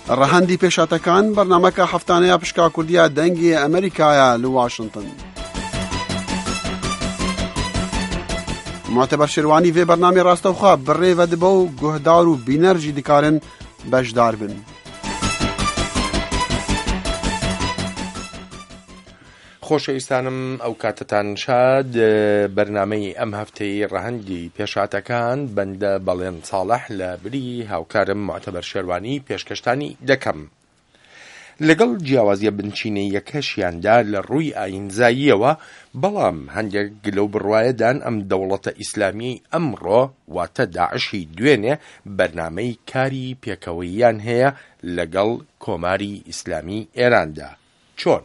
ڕەهەندی پێشاتەکان بەرنامەکە هەفتانەیە پشکا کوردیە دەنگی ئەمریکایە لە واشنگتن. معتبر شێروانی vê بەرنامەی ڕاستەوخوا بڕێوە دبە و گوهدار و بینەرژی دikarin بەشدار بن. خۆشەویستانم ئەو کاتتان شاد بەرنامەی ئەم هەفتەی ڕەهەندی پێشاتەکان بەندە بەڵێن ساڵح لە بری هاوکارم معتەبەر شێروانی پێشکەشتانی دەکەم. لەگەڵ جیاوازیە بنچینەیەکەشیاندا لە ڕووی ئاینزاییەوە، بەڵام هەندێک لەو بڕوایەدان ئەم دەوڵەتە ئیسلامی ئەمڕۆ واتە داعشی دوێنێ بەرنامەی کاری پێکەوەییان هەیە لەگەڵ کۆماری ئیسلامی ئێراندا. چۆن؟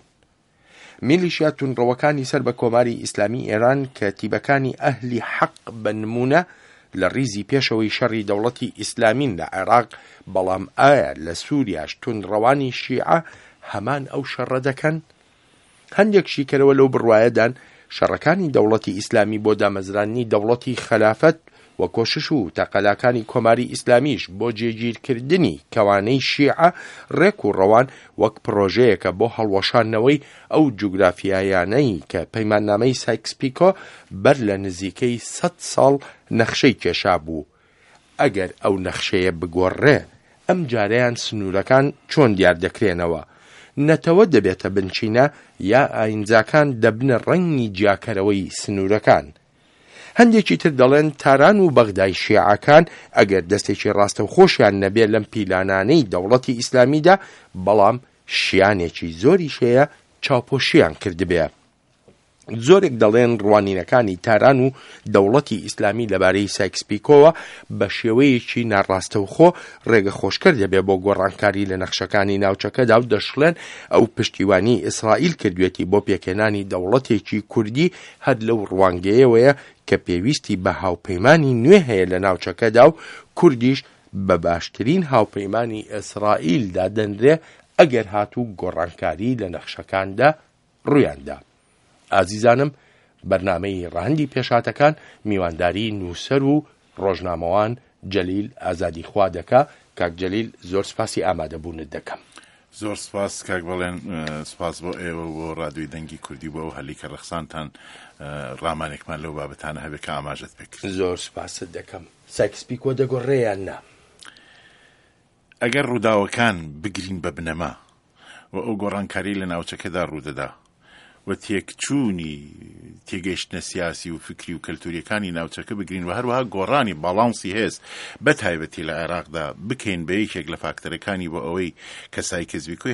میلیشیا تونڕەوەکانی سەر بە کۆماری ئیسلامی ئێران کە تیبەکانی ئەهلی حەق بنمونە لە ڕیزی پێشەوەی شەڕی دەوڵەتی ئیسلامین لە عێراق، بەڵام ئایا لە سووریاش تونڕەوانی شیعە هەمان ئەو شەڕە دەکەن؟ هەندێک شیکەرەوە لەو بڕوایەدان شەڕەکانی دەوڵەتی ئیسلامی بۆ دامەزرانی دەوڵەتی خەلافەت و کۆشش و تەقەلاکانی کۆماری ئیسلامیش بۆ جێگیرکردنی کەوانەی شیعە ڕێک و ڕەوان وەک پرۆژەیەکە بۆ هەڵوەشانەوەی ئەو جوگرافیایانەی کە پەیماننامەی سایکس-پیکۆ بەر لە نزیکەی 100 ساڵ نەخشەی کێشا بوو. ئەگەر ئەو نەخشەیە بگۆڕێ، ئەم جارەیان سنوورەکان چۆن دیار دەکرێنەوە؟ نەتەوە دەبێتە بنچینە یا ئاینجاکان دەبنە ڕەنگی جیاکەرەوەی سنوورەکان؟ هەندێکی تر دەڵێن تاران و بەغدای شیعەکان ئەگەر دەستێکی ڕاستە و خۆشیان نەبێت لەم پیلانانەی دەوڵەتی ئیسلامیدا، بەڵام شیانێکی زۆری شەیە چاوپۆشیان کردبێ. زۆرێک دەڵێن ڕوانینەکانی تاران و دەوڵەتی ئیسلامی لەبارەی سایکس-پیکۆوە بە شێوەیەکی ناڕاستەوخۆ ڕێگە خۆشکەر دەبێت بۆ گۆڕانکاری لە نەخشەکانی ناوچەکەدا و دەشڵێن ئەو پشتیوانی ئیسرائیل کردوێتی بۆ پێکێنانی دەوڵەتێکی کوردی هەر لەو ڕوانگەیەوەیە کە پێویستی بە هاوپەیمانی نوێ هەیە لە ناوچەکەدا و کوردیش بە باشترین هاوپەیمانی ئیسرائیلدا دەنرێ ئەگەر هاتوو گۆڕانکاری لە نەخشەکاندا ڕوویاندا. ئازیزانم، بەرنامەی ڕەهەندی پێشاتەکان میوانداری نووسەر و ڕۆژنامەوان جەلیل ئازادی خوا دەکا. کاک جەلیل، زۆر سپاسی ئامادەبوونت دەکەم. زۆر سپاس کاک بەڵێن، سپاس بۆ ئێوە بۆ ڕادیۆی دەنگی کوردی بۆ ئەو هەلی کە ڕەخسانتان ڕامانێکمان لەو بابەتانە هەبێت کە ئاماژەت بکرد. زۆر سپاست دەکەم. سایکس-پیکۆ دەگۆڕێیان نا؟ ئەگەر ڕووداوەکان بگرین بە بنەما و ئەو گۆڕانکاری لە ناوچەکەدا ڕوودەدا و تێکچوونی تێگەیشتنە سیاسی و فکری و کەلتوریەکانی ناوچەکە بگرین و هەروەها گۆڕانی باڵانسی هێز بە تایبەتی لە عێراقدا بکەین بە یەکێک لە فاکتەرەکانی بۆ ئەوەی کە سایکس-پیکۆی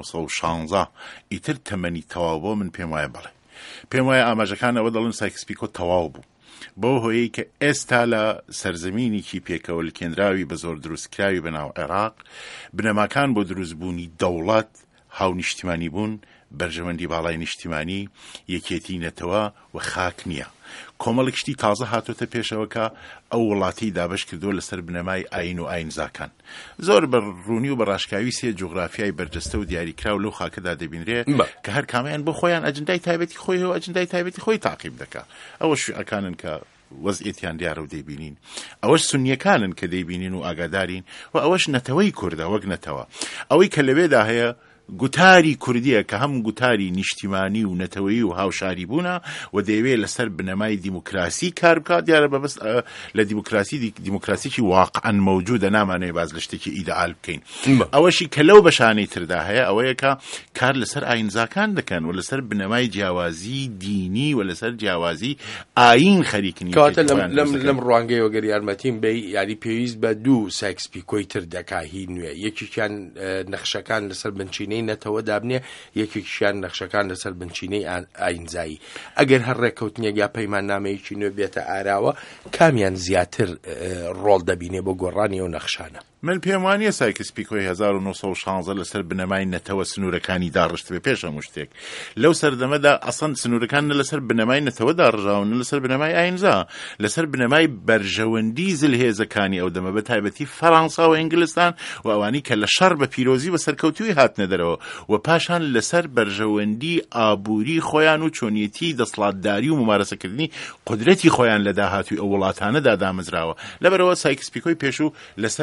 1916 ئیتر تەمەنی تەواو بۆ، من پێم وایە بڵێ، پێم وایە ئاماژەکان ئەوە دەڵێن سایکس-پیکۆ تەواو بوو بۆ هۆیەی کە ئێستا لە سەرزەمینێکی پێکەوەلکێنراوی بە زۆر دروستکراوی بەناو عێراق بنەماکان بۆ دروستبوونی دەوڵەت، هاو نیشتیمانی بوون، بەرژەوەندی باڵای نیشتیمانی، یەکێتی نەتەوە و خاک نییە. کۆمەڵێک شتی تازە هاتوۆتە پێشەوە کە ئەو وڵاتی دابش کردووە لەسەر بنەمای ئاین و ئاینزاکان. زۆر بە ڕوونی و بە ڕاشکاوی سێ جوغرافیای بەرجەستە و دیاریکراو لەو خاکەدا دەبینرێ کە هەر کامیان بۆ خۆیان ئەجندای تایبەتی خۆی و ئەجندای تایبەتی خۆی تاقیب دەکا. ئەوە شیعەکانن کە وەزعیەتیان دیارە و دەیبینین، ئەوەش سونیەکانن کە دەیبینین و ئاگادارین، و ئەوەش نەتەوەی کوردە وەک نەتەوە. ئەوەی کە لەوێدا هەیە گوتاری کوردیە کە هەم گوتاری نیشتیمانی و نەتەوەیی و هاوشاری بوونە و دەیوێت لەسەر بنەمای دیموکراسی کار بکات. دیارە بەبست لە دیموکراسیی واقعا مەوجودە، نامانەیە باز لە شتێکی ئیدئال بکەین. ئەوەشی کە لەو بەشانەی تردا هەیە ئەوەیە کە کار لەسەر ئاینزاکان دەکەن و لەسەر بنەمای جیاوازی دینی و لەسەر جیاوازی ئاین خەریکنی. کەواتە لەم ڕوانگەی وەگەر یارمەتیم بێ، یاری پێویست بە دوو سایکس-پیکۆی تر دەکاهی نوێ، یەکێکیان نەخشەکان لەسەر بنچینەی نەتەوە دابنێ، یەکێکیان نەخشەکان لەسەر بنچینەی ئاینزایی. ئەگەر هەر ڕێککەوتنیەک یا پەیماننامەیەکی نوێ بێتە ئاراوە، کامیان زیاتر ڕۆڵ دەبینێ بۆ گۆڕانی ئەو نەخشانە؟ من پێم وانییە سایکس-پیکۆی 1916 لەسەر بنەمای نەتەوە سنوورەکانی داڕشت بێ. پێش هەموو شتێک لەو سەردەمەدا ئەسەن سنوورەکان نە لەسەر بنەمای نەتەوە داڕژاون، نە لەسەر بنەمای ئاینزا، لەسەر بنەمای بەرژەوەندی زلهێزەکانی ئەو دەمە بە تایبەتی فەڕەنسا و ئینگلستان و ئەوانی کە لە شەڕ بە پیرۆزی بە سەرکەوتوی هاتنە دەرەوە، و پاشان لەسەر بەرژەوەندی ئابووری خۆیان و چۆنیەتی دەسڵاتداری و ممارەسەکردنی قودرەتی خۆیان لە داهاتووی ئەو وڵاتانەدا دامەزراوە. لەبەرەوە سایکس-پیکۆی پێشوو لەسەر بنەمای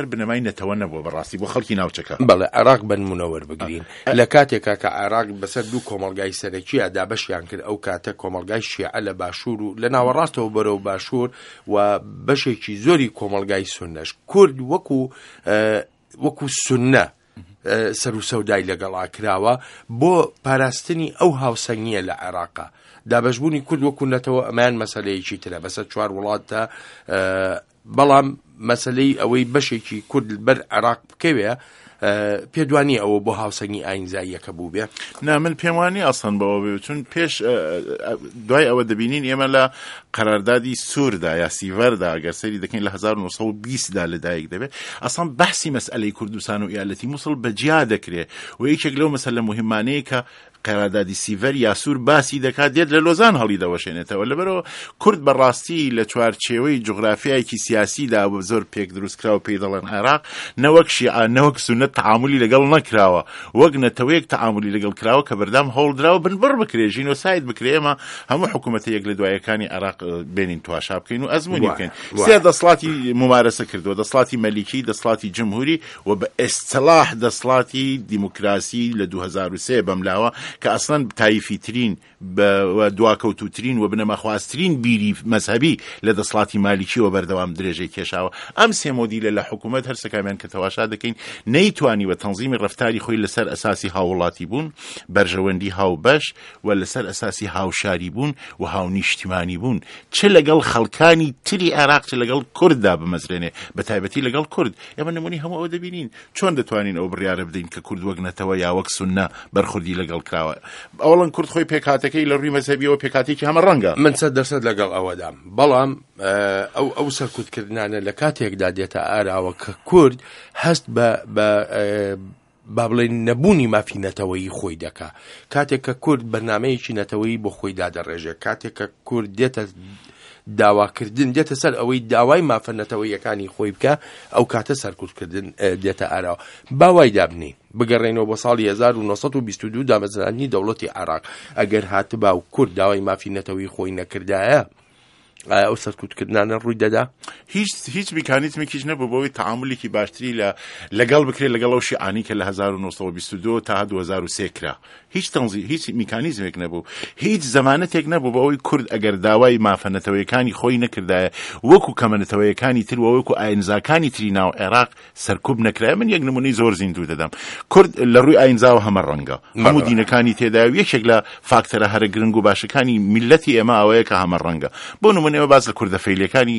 نەتەوە نەبووە بەڕاستی بۆ خەڵکی ناوچەکە. بەڵێ عێراق بنمونەوە بگرین لە کاتێکا کە عێراق بەسەر دوو کۆمەڵگای سەرەکیە دابەشیان کرد ئەو کاتە کۆمەڵگای شیعە لە باشوور و لە ناوەڕاستەوە بەرەو باشوور و بەشێکی زۆری کۆمەڵگای سوننەش کورد وەکو سوننە سەر و سەودای لەگەڵا کراوە بۆ پاراستنی ئەو هاوسەنگیە لە عێراقا. دابەشبوونی کورد وەکو نەتەوە ئەمان مەسەلەیەکی ترە بەسەر 4 وڵاتە، بەڵام مەسەلەی ئەوەی بەشێکی کورد بەر عێراق بکەوێ پێدوانی ئەوە بۆ هاوسەنگی ئاینزاییەکە بوو بێ. من پێم وانی ئەسڵەن بەوە بێ، چون پێش دوای ئەوە دەبینین ئێمە لە قەراردادی سووردا یا سیڤەردا ئەگەر سەیری دەکەین لە 1920دا لەدایک دەبێت ئەسڵەن بەحسی مەسئلەی کوردستان و ئیالەتی مووسڵ بەجیا دەکرێت و یەکێک لەو مەسەلە مهمانەیە کە قەراردادی سیڤەر یا سوور باسی دەکات دێت لە لۆزان هەڵی دەوەشێنێتەوە. لەبەرەوە کورد بەڕاستی لە چوارچێوەی جوغرافیایەکی سیاسیدا زۆر پێک دروستکراوە پێی دەڵێن عێراق نەوەک شیعە نەوەک سوننە تەعاملی لەگەڵ نەکراوە، وەک نەتەوەیەک تەعاملی لەگەڵ کراوە کە بەردام هەوڵدراوە بنبڕ بکرێ ژینۆساید بکرێ. ئێمە هەموو حکوومەتەیەک لە دوایەکانی عێراق بێنین تواشا بکەین و ئەزموونی بکەین. سێ دەسڵاتی ممارەسە کردووە، دەسڵاتی مەلیکی، دەسڵاتی جمهوری و بە ئێستلاح دەسڵاتی دیموکراسی لە 2003 بەملاوە کە ئەسڵەن تایفیترین و دواکەوتوترین و بنەماخواستترین بیری مەذهبی لە دەسڵاتی مالیکیەوە بەردەوام درێژەی کێشاوە. ئەم سێ مۆدیلە لە حکوومەت هەر سەکامیان کە تەواشا دەکەین نەیتوانی وە تەنزیمی ڕەفتاری خۆی لەسەر ئەساسی هاوڵاتی بوون، بەرژەوەندی هاوبەش و لەسەر ئەساسی هاوشاری بوون و هاونیشتیمانی بوون، چ لەگەڵ خەڵکانی تری عێراق چ لەگەڵ کورددا بمەزرێنێ، بە تایبەتی لەگەڵ کورد. ئێمە نمونی هەموو ئەوە دەبینین چۆن دەتوانین ئەو بڕیارە بدەین کە کورد وەک نەتەوە یا وەک سوننە بەرخوردی لەگەڵ کراوە. ئەوڵەن کورد خۆی پێکاتەکەی لە ڕووی مەذهبیەوە پێکاتێکی هەمە ڕەنگە. من 100% لەگەڵ ئەوەدام، بەڵام ئەو سەرکوتکردنانە لە کاتێکدا دێتە ئاراوە کە کورد هەست بە با بڵێن نەبوونی مافی نەتەوەیی خۆی دەکا، کاتێک کە کورد بەرنامەیەکی نەتەوەیی بۆ خۆی دادەڕێژێ، کاتێک کە کورد دێتە داواکردن دێتە سەر ئەوەی داوای مافە نەتەوەیەکانی خۆی بکە، ئەو کاتە سەرکوتکردن دێتە ئاراوە. باوای دابنی بگەڕێنەوە بۆ ساڵی 1922 دامەزرانی دەوڵەتی عێراق ئەگەر هاتبا و کورد داوای مافی نەتەوەیی خۆی نەکردایە ئەو سەرکوتکردنانە ڕووی دەدا. هیچ میکانیزمێکیش نەبوو بۆەوەی تەعاملی باشتری لەگەڵ بکرێت لەگەڵ ئەو شیعانی کە لە 1922 تا 2003 کرا. هیچ میکانیزمێک نەبوو، هیچ زەمانەتێک نەبوو بەوەی کورد ئەگەر داوای مافەنەتەوەیەکانی خۆی نەکردایە وەکو کەمەنەتەوەیەکانی تر و وەکو ئاینزاکانی تری ناو عێراق سەرکوب نەکرایە. من یەک نمونەی زۆر زیندوو دەدەم. کورد لە ڕووی ئاینزاوە هەمە ڕەنگە، هەموو دینەکانی تێدا و یەکێک لە فاکتەرە هەرە گرنگ و باشەکانی میلەتی ئێمە ئەوەیە کە هەمە ڕەنگە. بۆ نمونەوە باز لە کوردەفەیلەکانی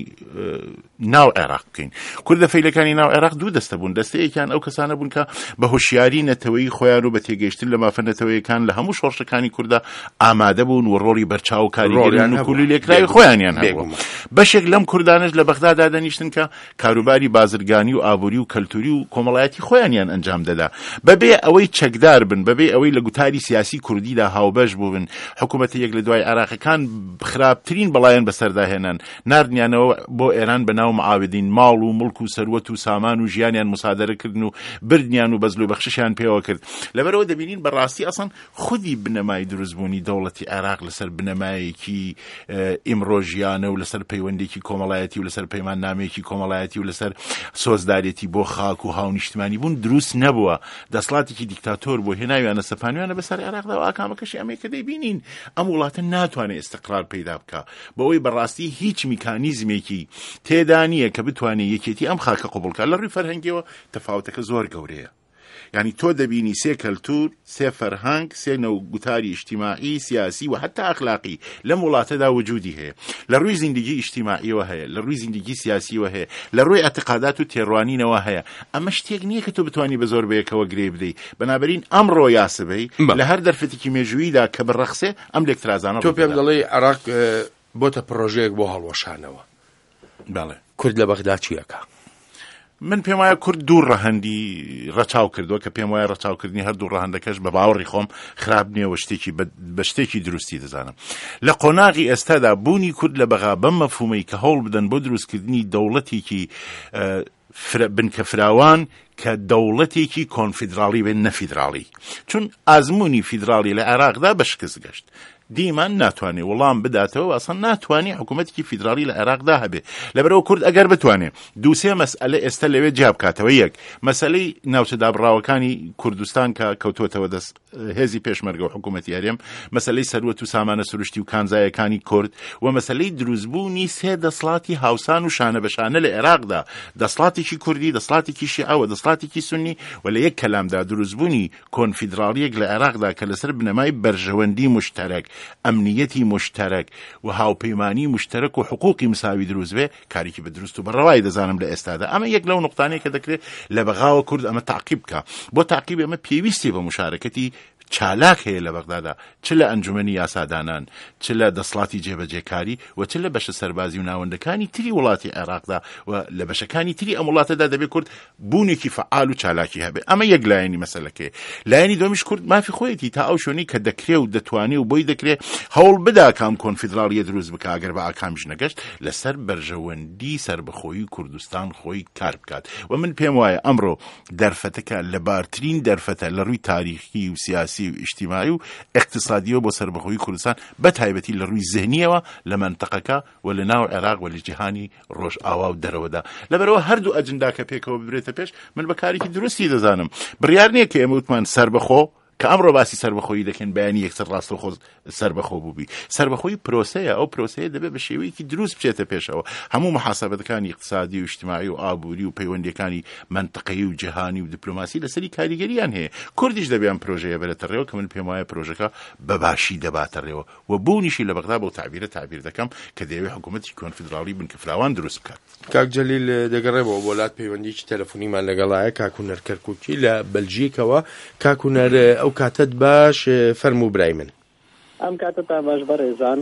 ناو عێراق بکەین. کوردەفەیلەکانی ناو عێراق دوو دەستە بوون. دەستەیەکیان ئەو کەسانە بوون کە بە هۆشیاری نەتەوەی خۆیان و بە تێگەیشتن لە مافەنەتەوەیەکان لە هەموو شۆڕشەکانی کووردا ئامادە بوون و ڕۆڵی بەرچاو کاریگەری و کولیلێکراوی خۆیانیان هەبوو. بەشێک لەم کوردانش لە بەغدادا دەنیشتن کە کاروباری بازرگانی و ئابووری و کەلتوری و کۆمەڵایەتی خۆیانیان ئەنجام دەدا، بەبێ ئەوەی چەکدار بن، بەبێ ئەوەی لە گوتاری سیاسی کوردیدا هاوبەش بوون. حکوومەتی یەک لە دوای عێراقەکان خراپترین بەڵایەن بەسەرداهێنان، ناردنیانەوە بۆ ئێران بەناو معاودین، ماڵ و مڵک و سەروەت و سامان و ژیانیان مسادەرەکردن و بردنیان و بەزل و بەخشیشیان پێوە کرد. لەبەرەوە دەبینین بەڕاستی ئەسڵەن خودی بنەمای دروستبوونی دەوڵەتی عێراق لەسەر بنەمایەکی ئیمڕۆژیانە و لەسەر پەیوەندێکی کۆمەڵایەتی و لەسەر پەیمان نامەیەکی کۆمەڵایەتی و لەسەر سۆزدارێتی بۆ خاک و هاونیشتمانی بوون دروست نەبووە. دەسڵاتێکی دیکتاتۆر بۆ هێناویانە سەپانویانە بەسەر عێراقدا و ئاکامەکەشی ئەمەیە کە دەیبینین ئەم وڵاتە ناتوانێت ئیستقرار پەیدا بکە، بەوەی بەڕاستی هیچ میکانیزمێکی تێدا نییە کە بتوانێت یەکێتی ئەم خاکە قوبڵکە. لە ڕووی فەرهەنگیەوە تەفاوتەکە زۆر گەورەیە. یعنی تۆ دەبینی سێ کەلتور، سێ فەرهەنگ، سێ نەو گوتاری ئیجتیماعی، سیاسی و حتا ئەخلاقی لەم وڵاتەدا وجودی هەیە. لە ڕووی زیندگی ئیجتیماعیەوە هەیە، لە ڕووی زیندگی سیاسیەوە هەیە، لە ڕووی ئەعتقادات و تێڕوانینەوە هەیە. ئەمە شتێک نییە کە تۆ بتوانی بە زۆر بەیەکەوە گرێ بدەیت. بەنابەرین ئەمڕۆ یاسبەی لە هەر دەرفەتێکی مێژوویدا کە بڕەخسێ ئەم لێکترازانە تۆ پێم دەڵێ عێراق بۆتە پرۆژەیەک بۆ هەڵوەشانەوە. بەڵێ کورد لە بەغدا چیەکە؟ من پێم وایە کورد دوو ڕەهەندی ڕەچاو کردووە کە پێم وایە ڕەچاوکردنی هەردوو ڕەهەندەکەش بە باوەڕی خۆم خراپ نییە و بە شتێکی دروستی دەزانم. لە قۆناغی ئێستادا بوونی کورد لە بەغا بەم مەفهومەی کە هەوڵ بدەن بۆ دروستکردنی دەوڵەتێکی بنکە فراوان کە دەوڵەتێکی کۆنفیدراڵی بێن نەفیدراڵی، چون ئازموونی فیدراڵی لە عێراقدا بە شکست گەشت. دیمان ناتوانێ وەڵام بداتەوە ئەسڵ ناتوانێ حکوومەتێکی فیدراڵی لە عێراقدا هەبێ لەبەرەوە کورد ئەگەر بتوانێ دووسێ مەسئلە ئێستا لەوێ جیا بکاتەوە یەک مەسەلەی ناوچە دابڕاوەکانی کوردستان کە کەوتوتەوە دەست هێزی پێشمەرگە و حکوومەتی هەرێم مەسەلەی سەروەت و سامانە سروشتی و کانزایەکانی کورد و مەسەلەی دروستبوونی سێ دەسڵاتی هاوسان و شانە بەشانە لە عێراقدا دەسڵاتێکی کوردی دەسڵاتێکی شیعە و دەسڵاتێکی سونی و لە یەک کەلامدا دروستبوونی کۆنفیدراڵیەک لە عێراقدا کە لەسەر بنەمای بەرژەوەندی مشتەرەک ئەمنیەتی مشتەرەک و هاوپەیمانی مشتەرەک و حقوقی مساوی دروست بێ کارێکی بە دروست و بەڕەوای دەزانم لە ئێستادا ئەمە یەک لەو نقطانەیە کە دەکرێت لە بەغاوە کورد ئەمە تعقیب بکە بۆ تعقیب ئەمە پێویستی بە مشارەکەتی چالاک هەیە لە بەغدادا چ لە ئەنجومەنی یاسادانان چ لە دەسڵاتی جێبەجێکاری و چ لە بەشە سەربازی و ناوەندەکانی تری وڵاتی عێراقدا و لە بەشەکانی تری ئەم وڵاتەدا دەبێت کورد بوونێکی فعال و چالاکی هەبێ ئەمە یەک لایەنی مەسەلەکەیە لایەنی دۆمیش کورد مافی خۆیەتی تا ئەو شوێنەی کە دەکرێ و دەتوانێ و بۆی دەکرێ هەوڵ بدا کام کۆنفیدراڵیە دروست بکە ئەگەر بە ئاکامیش نەگەشت لەسەر بەرژەوەندی سربەخۆیی کوردستان خۆی کار بکات و من پێم وایە ئەمڕۆ دەرفەتەکە لە بارترین دەرفەتە لە ڕووی تاریخی و سیاسی و اجتماعی و اقتصادیەوە بۆ سربەخۆیی کوردستان بە تایبەتی لە ڕووی ذهنیەوە لە منتەقەکە و لە ناو عێراق و لە جیهانی ڕۆژ ئاوا و دەرەوەدا لەبەرەوە هەردوو ئەجندا کە پێکەوە ببرێتە پێش من بە کارێکی درستی دەزانم بڕیار نییە کە ئێمە وتمان سربەخۆ کە ئەمڕۆ باسی سربەخۆیی دەکەن بەیانی یەکسەر ڕاستەوخۆ سربەخۆ بووبی سربەخۆیی پرۆسەیە ئەو پرۆسەیە دەبێت بە شێوەیەکی دروست بچێتە پێشەوە هەموو محاسەبەتەکانی اقتصادی و اجتماعی و ئابووری و پەیوەندیەکانی منطقەیی و جیهانی و دیپلۆماسی لەسەری کاریگەریان هەیە کوردیش دەبێت پرۆژەیە بێتە ڕێوە کە من پێم وایە پرۆژەکە بەباشی دەباتە ڕێوە و بوونیشی لە بەغدا بۆ تعبیر دەکەم کە دەیەوێت حکوومەتی کۆنفیدراڵی بنکەفراوان دروست بکات کاک جەلیل دەگەڕێمەوە بۆ وڵات پەیوەندیی تەلەفۆنیمان لەگەڵایە کاکوونەر کەرکووکی لە بەلژیکەوە کاکوونەر ئەو کاتت باش فەرموو برای من ئەم کاتتان باش بەڕێزان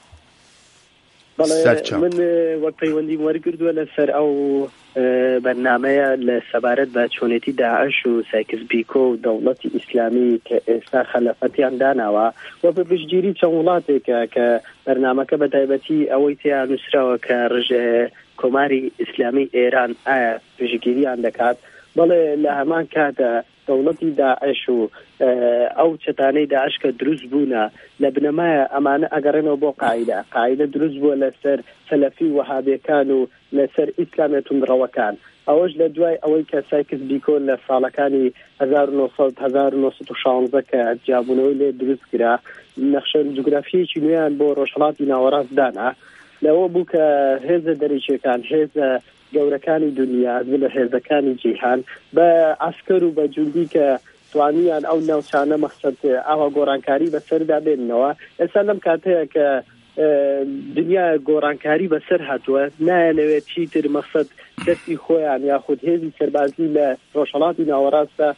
بەڵێ من وەک پەیوەندیم وەرگردووە لەسەر ئەو بەرنامەیە لە سەبارەت بە چۆنێتی داعش و سایکس بیکۆ و دەوڵەتی ئیسلامی کە ئێستا خەلەفەتیان داناوە و بە پشتگیری چەند وڵاتێکە کە بەرنامەکە بە تایبەتی ئەوەی تیان نووسراوە کە ڕژە کۆماری ئیسلامی ئێران ئایا پشتگیریان دەکات بەڵێ لە هەمان کاتە دەوڵەتی داعش و ئەو چەتانەی داعش کە دروست بوونە لە بنەمایە ئەمانە ئەگەڕێنەوە بۆ قاعدە دروست بووە لەسەر سەلەفی وەهابیەکان و لەسەر ئیسلامێتون ڕەوەکان ئەوەش لە دوای ئەوەی کە سایکس بیکۆ لە ساڵەکانی 1916 کە جیابوونەوەی لێ دروست کرا نەخشە جوگرافیەکی نوێیان بۆ ڕۆژهەڵاتی ناوەڕاست دانا لەوە بوو کە هێزە دەرەکیەکان هێزە گەورەکانی دنیا لە هێزەکانی جیهان بە عسکەر و بە جوندی کە توانیان ئەو ناوچانە مەقسەد ئاوا گۆڕانکاری بەسەردا بێننەوە ئێستا لەم کاتەیە کە دنیا گۆڕانکاری بەسەر هاتووە نایەنەوێت چیتر مەقسەد دەستی خۆیان یاخود هێزی سەربازی لە ڕۆژهەڵاتی ناوەڕاستە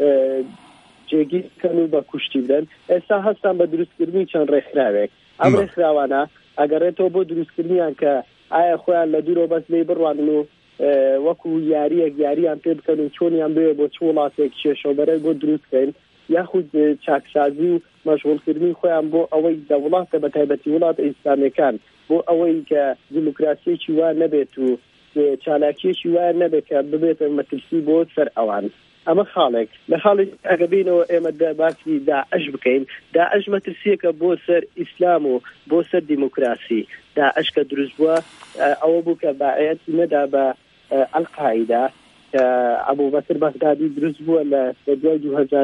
جێگیر بکەن و بە کوشتی بدەن ئێستا هەستان بە دروستکردنی چەند ڕێکخراوێک ئەم ڕێکخراوانە ئەگەڕێتەوە بۆ دروستکردنیان کە ئایا خۆیان لە دوورەوە بەس لێ بڕوانن و وەکو یاریان پێ بکەن و چۆنیان بێ بۆ چ وڵاتێک کێشەوبەرە بۆ دروستکەین یاخود چاکسازی و مەشغوڵکردنی خۆیان بۆ ئەوەی دەوڵاتە بە تایبەتی وڵات ئیسلامیەکان بۆ ئەوەی کە دیموکراسیەکی وا نەبێت و چالاکیەکی وا نەبێت کە ببێتە مەترسی بۆ سەر ئەوان ئەمە خاڵێک لە خاڵی ئەگەبینەوە ئێمە باسی داعش بکەین داعش مەترسیەکە بۆ سەر ئیسلام و بۆ سەر دیموکراسی داعش کە دروست بووە ئەوە بوو کە باعەتی نەدا بە ئەلقاعیدا کە ئەبوبەکر بەغدادی دروست بووە لە دوای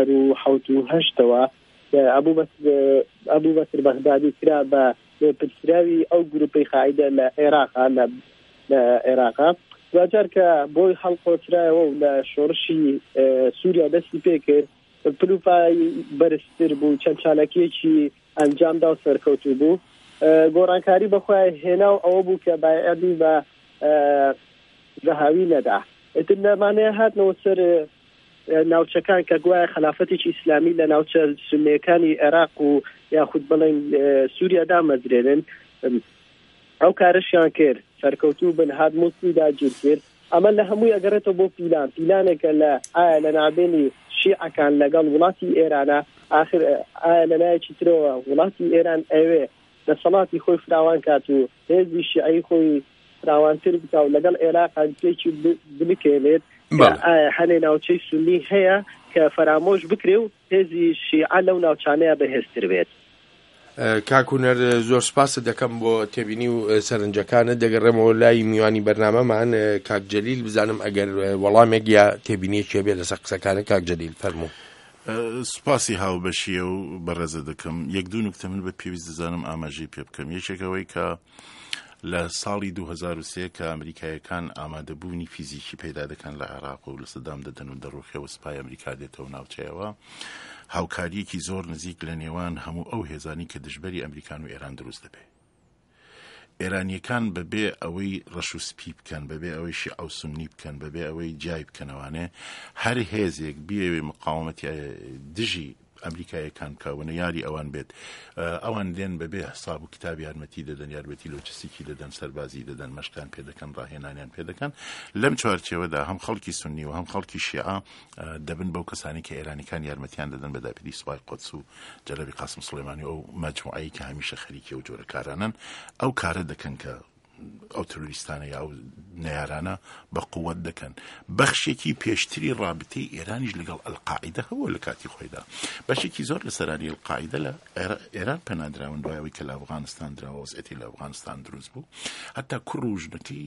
2007ەوە کە ئەبوبەکر بەغدادی کرا بە پرسراوی ئەو گروپەی قاعیدە لە عێراقا لە عێراقا دوجار کە بۆی هەڵقۆچرایەوە و لە شۆڕشی سووریا دەستی پێ کرد پلوپای بەرزتر بوو چەند چالاکیەکی ئەنجامدا و سەرکەوتوو بوو گۆڕانکاری بەخۆی هێنا و ئەوە بوو کە بایعەتی بە زەهاوی نەدا ئیتر لەمانەیە هاتنەوە سەر ناوچەکان کە گوایە خلافەتێکی ئیسلامی لە ناوچە سونیەکانی عێراق و یاخود بڵێن سووریادا مەزرێنن ئەو کارشیان کرد سەرکەوتوو بن هات موسیدا گیر کرد ئەمە لە هەمووی ئەگەڕێتەوە بۆ پیلانێکە لە ئایا لە نابێنی شیعەکان لەگەڵ وڵاتی ئێرانە آخر ئایا لە لایەکی ترەوە وڵاتی ئێران ئەوێ دەسەڵاتی خۆی فراوان کات و هێزی شیعەی خۆی فراوانتر بکە و لەگەڵ عێراق پێکی بکێنێت هەنێ ناوچەی سونی هەیە کە فەرامۆش بکرێ و هێزی شیعە لەو ناوچانەیە بەهێزتر بێت کاکوونەر زۆر سپاس دەکەم بۆ تێبینی و سەرنجەکانت دەگەڕێمەوە لای میوانی بەرنامەمان کاک جەلیل بزانم ئەگەر وەڵامێک یا تێبینیەکێ بێ لەسەر قسەکانە کاک جەلیل فەرموو. سوپاسی هاوبەشیە و بەڕێزە دەکەم. یەک دوو نوکتە من بە پێویست دەزانم ئاماژەی پێ بکەم. یەکێکەوەی کە لە ساڵی 2003 کە ئەمریکایەکان ئامادەبوونی فیزیکی پەیدا دەکەن لە عێراق و لە سەدام دەدەن و دەڕۆخێەوە سوپای ئەمریکا دێتەوە ناوچەیەوە، هاوکاریەکی زۆر نزیک لە نێوان هەموو ئەو هێزانی کە دژبەری ئەمریکان و ئێران دروست دەبێت. ئێرانیەکان بەبێ ئەوەی ڕەش و سپی بکەن، بەبێ ئەوەی شیع و سونی بکەن، بەبێ ئەوەی جای بکەنەوانێ، هەر هێزێک بیەوێ مقاومەتی دژی ئەمریکایەکان کاونە یاری ئەوان بێت، ئەوان دێن بەبێ حساب و کتاب یارمەتی دەدەن، یارمەتی لۆجستیکی دەدەن، سەربازی دەدەن، مەشقان پێ دەکەن، ڕاهێنانیان پێ دەکەن. لەم چوارچێوەدا هەم خەڵکی سونی و هەم خەڵکی شیعە دەبن بەو کەسانی کە ئێرانیەکان یارمەتیان دەدەن بە داپیری سوپای قودس و جەنابی قاسم سولەیمانی ئەو مەجموعەی کە هەمیشە خەریکی ئەو جۆرە کارانن، ئەو کارە دەکەن کە ئەو تروریستانە یا ئەو نەیارانە بە قووەت دەکەن. بەخشێکی پێشتری ڕابطەی ئێرانیش لەگەڵ ئەلقاعیدە هەوە لە کاتی خۆیدا. بەشێکی زۆر لە سەرانی ئەلقاعیدە لە ئێران پەنادراون دوایەوەی کە لە ئەفغانستان دراوە، وەزعەتی لە ئەفغانستان دروست بوو. هەتا کوڕ و ژنەکەی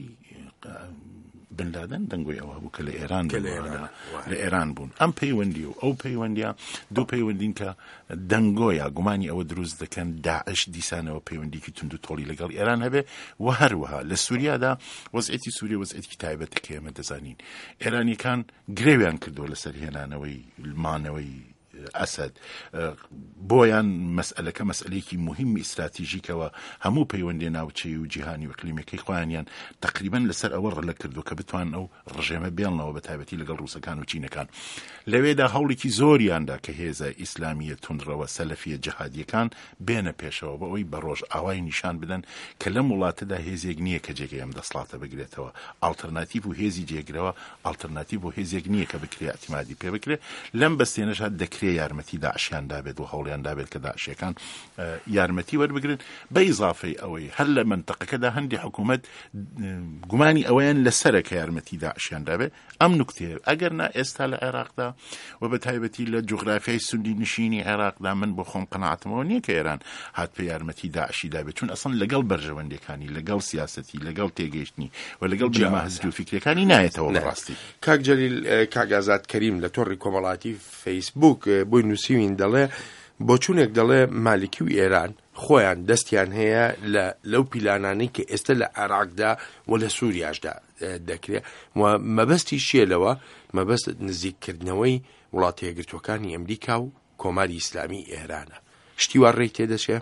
بن لادن دەنگۆی ئەوە بوو کە لە ئێران لە ئێران بوون. ئەم پەیوەندی و ئەو پەیوەندیە دوو پەیوەندین کە دەنگۆیە گومانی ئەوە دروست دەکەن داعش دیسانەوە پەیوەندیکی تونند و تۆڵی لەگەڵ ئێران هەبێ و هەروەها لە سووریادا وەزعەتی سووریە وەزعەتی تایبەتە کە ئێمە دەزانین. ئێرانیەکان گرێویان کردووە لەسەر هێنانەوەی مانەوەی ئەسەد، بۆیان مەسئلەکە مەسئلەیەکی مهمی ئستراتیژیکەوە هەموو پەیوەندی ناوچەی و جیهانی و ئیقلیمەکەی خۆیانیان تقریبا لەسەر ئەوە ڕەلە کردو کە بتوان ئەو ڕژێمە بێڵنەوە بە تایبەتی لەگەڵ ڕووسەکان و چینەکان. لەوێدا هەوڵێکی زۆریاندا کە هێزە ئیسلامیە توندڕەوە سەلەفیە جەهادیەکان بێنە پێشەوە بە ئەوەی بە ڕۆژ ئاوای نیشان بدەن کە لەم وڵاتەدا هێزێک نییە کە جێگەی ئەم دەسڵاتە بگرێتەوە. ئالتەرناتیڤ و هێزی جێگرەوە ئالتەرناتیڤ و هێزێک نییە کە بکرێ ئەتیمادی پێ بکرێ. لەم بەستێنەشات دەکرێت یارمەتی داعشیان دابێت و هەوڵیان دابێت کە داعشیەکان یارمەتی وەربگرن. بە ئیزافەی ئەوەی هەر لە منتەقەکەدا هەندی حکوومەت گومانی ئەوەیان لەسەرە کە یارمەتی داعشیان دابێت. ئەم نوکتێ ئەگەر نا ئێستا لە عێراقدا و بە تایبەتی لە جوغرافیای سوندی نشینی عێراقدا من بۆ خۆم قەناعەتمەوە نییە کە ئێران هات پێ یارمەتی داعشی دابێت، چون ئەسڵ لەگەڵ بەرژەوەندەکانی لەگەڵ سیاسەتی لەگەڵ تێگەیشتنی و لەگەڵ جەما حزبی و فکرەکانی نایەتەوە بەڕاستی. کاک جەلیل، کاک ئازاد کەریم لە تۆڕی کۆمەڵاتی فەیسبوک بۆی نووسیوین دەڵێ بۆ چوونێک دەڵێ مالیکی و ئێران خۆیان دەستیان هەیە لەو پیلانانەی کە ئێستا لە عێراقدا و لە سووریاشدا دەکرێت و مەبەستی شێلەوە مەبەست نزیککردنەوەی وڵاتە یەکگرتووەکانی ئەمریکا و کۆماری ئیسلامی ئێرانە. شتی وارڕێی تێدەچێ؟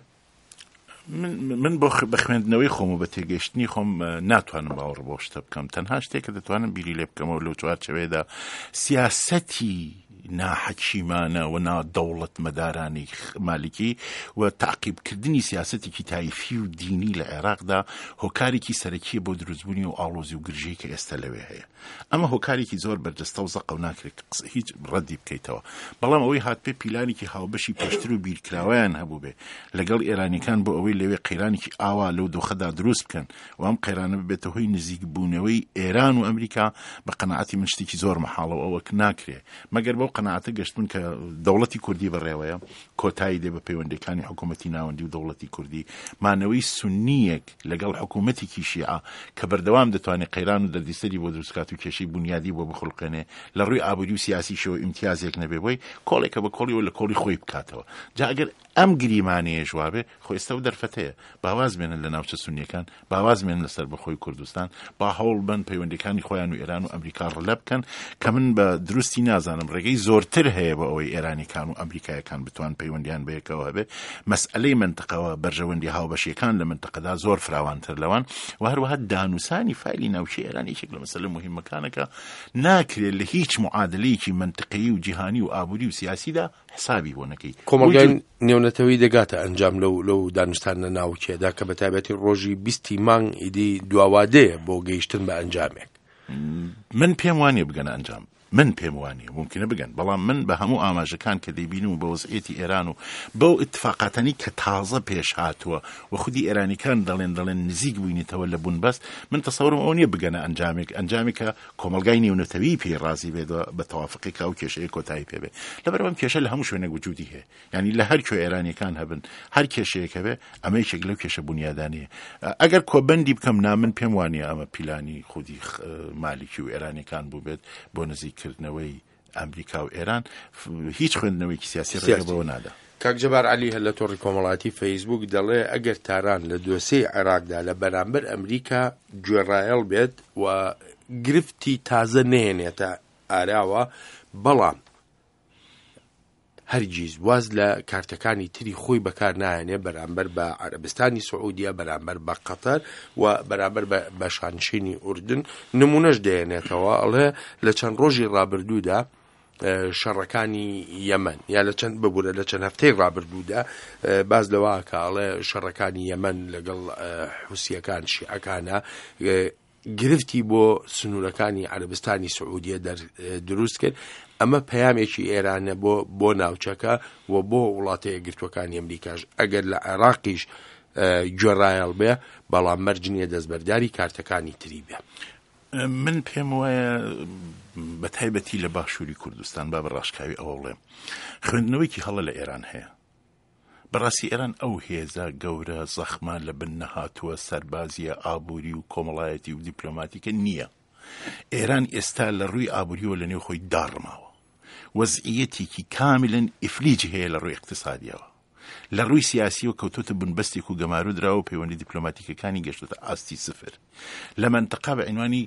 من بۆ بە خوێندنەوەی خۆم و بە تێگەشتنی خۆم ناتوانم باوەڕ بۆ شتە بکەم. تەنها شتێک کە دەتوانم بیری لێ بکەمەوە لەو چوارچەوەیەدا سیاسەتی ناحەکیمانە و نادەوڵەت مەدارانی مالیکی و تاقیبکردنی سیاسەتێکی تایفی و دینی لە عێراقدا هۆکارێکی سەرەکیە بۆ دروستبوونی و ئاڵۆزی و گرژەی کە ئێستا لەوێ هەیە. ئەمە هۆکارێکی زۆر بەرجەستە و زەقە و ناکرێت هیچ ڕەدی بکەیتەوە. بەڵام ئەوەی هات پێ پیلانێکی هاوبەشی پێشتر و بیرکراوەیان هەبوو بێ لەگەڵ ئێرانیەکان بۆ ئەوەی لەوێ قەیرانێکی ئاوا لەو دۆخەدا دروست بکەن و ئەم قەیرانە ببێتە هۆی نزیک بوونەوەی ئێران و ئەمریکا. بە قەناعەتی من شتێکی زۆر مەحاڵەوە ئەوە ناکرێ مەگەر بەو قەناعەتە گەشتبن کە دەوڵەتی کوردی بەڕێوەیە کۆتایی دێ بە پەیوەندەکانی حکوومەتی ناوەندی و دەوڵەتی کوردی، مانەوەی سونیەک لەگەڵ حکوومەتێکی شیعە کە بەردەوام دەتوانێت قەیران و دەردیسەری بۆ دروستکات و کێشەی بنیادی بۆ بخڵقێنێ لە ڕووی ئابووری و سیاسیشەوە ئیمتیازێک نەبێ بۆی کۆڵێکە بە کۆڵی و لە کۆڵی خۆی بکاتەوە. جا ئەگەر ئەم گریمانەیە ژوابێ خۆ ئێستا و دەرفەتەیە باواز بێنن لە ناوچە سونیەکان، باواز بێنن لەسەر بەخۆی کوردستان، با هەوڵ بن پەیوەندەکانی خۆیان و ئێران و ئەمریکا ڕلە بکەن کە من بە دروستی نازانم ڕێگەی زۆرتر هەیە بە ئەوەی ئێرانیەکان و ئەمریکایەکان بتوان پەیوەندیان بەیەکەوە هەبێ. مەسئلەی منتەقەوە بەرژەوەندی هاوبەشیەکان لە منتەقەدا زۆر فراوانتر لەوان و هەروەها دانووسانی فایلی ناوچەی ئێران یەکێک لە مەسەلە مهمەکانەکە ناکرێت لە هیچ معادلەیەکی منتەقەیی و جیهانی و ئابووری و سیاسیدا حسابی بۆ نەکەی. کۆمەلگای نێونەتەوەی دەگاتە ئەنجام لەو دانوستانە ناوچێدا کە بە تایبەتی ڕۆژی 20 مانگ ئیدی دواوادەیە بۆ گەیشتن بە ئەنجامێک. من پێم وانێ بگەنە ئەنجام من پێم وانێ ممکنە بگەن بەڵام من بە هەموو ئاماژەکان کە دەیبین و بە وەزعیەتی ئێران و بەو اتفاقاتانی کە تازە پێش هاتووە و خودی ئێرانیکان دەڵێن نزیک بووینێتەوە لە بوونبەست من تەسەورم ئەو نییە بگەنە ئەنجامێکە کۆمەلگای نێونەتەوی پێی ڕازی بێت بە تەوافقی ئەو کێشەیە کۆتایی پێبێ لەبەرەوەم کێشە لە هەموو شوێنێک وجودی هەیە یعنی لە هەر کوێ ئێرانیەکان هەبن هەر کێشەیەکە بێ ئەمە یەکێک لەو کێشە بنیادانەیە ئەگەر کۆبەندی بکەم من پێم وانە ئەمە پیلانی خودی مالیکی و ئێرانیەکان بوو بێت بۆ نزیککردنەوەی ئەمریکا و ئێران هیچ خوێندنەوەیکی سیاسی ڕێگەبەوە نادا. کاک جەبار عەلی هەر لە تۆڕی کۆمەڵاتی فەیسبوک دەڵێ ئەگەر تاران لە دۆسەی عێراقدا لە بەرامبەر ئەمریکا گوێڕایەڵ بێت و گرفتی تازە نێنێتە ئاراوە بەڵام هەرگیز واز لە کارتەکانی تری خۆی بەکار نایەنێ بەرامبەر بە عەرەبستانی سعودیە بەرامبەر بە قەتەر و بەرامبەر بە شانشینی ئوردن نمونەش دێنێتەوە ئەڵێ لە چەند ڕۆژی ڕابردوودا شەڕەکانی یەمەن یا لە چەند ببوورە لە چەند هەفتەی ڕابردوودا باز لەوەکە ئەڵێ شەڕەکانی یەمەن لەگەڵ حوسیەکان شیعەکانە گرفتی بۆ سنوورەکانی عەرەبستانی سعودیە دروست کرد ئەمە پەیامێکی ئێرانە بۆ ناوچەکە و بۆ وڵاتە یەکگرتووەکانی ئەمریکاش ئەگەر لە عێراقیش گوێڕایەڵ بێ بەڵام مەرج نییە دەستبەرداری کارتەکانی تری بێ. من پێم وایە بە تایبەتی لە باشووری کوردستان با بە ڕاشکاوی ئەوە بڵێم خوێندنەوەیکی هەڵە لە ئێران هەیە بەڕاستی ئێران ئەو هێزە گەورە زەخمە لە بن نەهاتووە سەربازیە ئابووری و کۆمەڵایەتی و دیپلۆماتیکە نییە. ئێران ئێستا لە ڕووی ئابووریەوە لە نێو خۆی داڕماوە وەزعیەتێکی کاملن ئیفلیج هەیە لە ڕووی اقتصادیەوە لە ڕووی سیاسیەوە کەوتوتە بنبەستێک و گەمارو درا و پەیوەندی دیپلۆماتیکەکانی گەشتوتە ئاستی سفر لە منتەقا بە عنوانی